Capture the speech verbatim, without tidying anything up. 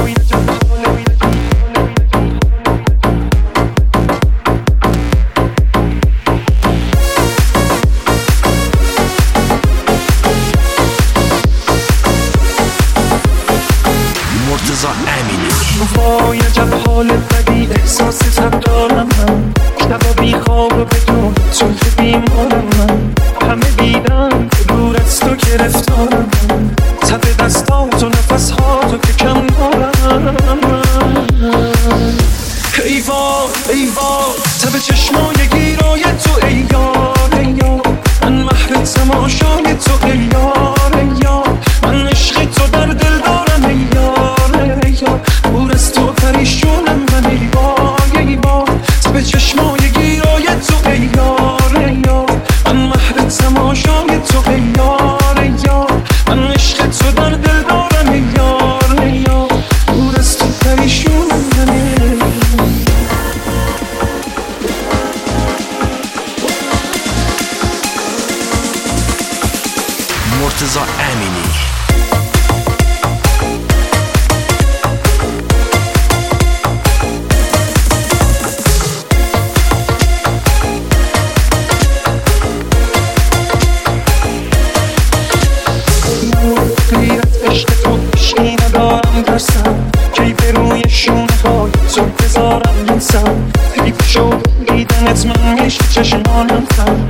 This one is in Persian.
مرتضی امینی. وای عجب حال بدی احساس تب دارم من، شبا بی خواب و بدون تو که بیمارم من، همه دیدن دور از تو گرفتارم من، تب دستات و نفس ها تو که کم دارم من. ای وای ای وای تب چشمای گیرای تو ای یار ای یار، من مهر تماشای تو ای یار ای یار، من عشق تو در دل دارم ای یار ای یار، دور از تو پریشونم من ای وای ای وای تب چشمای گیرای تو ای یار ای یار، من مهر تماشای تو ای یار ای یار، من عشق تو در دل دارم ای یار ای یار، دور از تو پریشونم من ای مرتضی امینی. غیرت عشق تو عشقی ندارم ترسم، کی به روی شونه های تو بذارم نسم، حیف شد دیدنت من میشه چشمانم خم،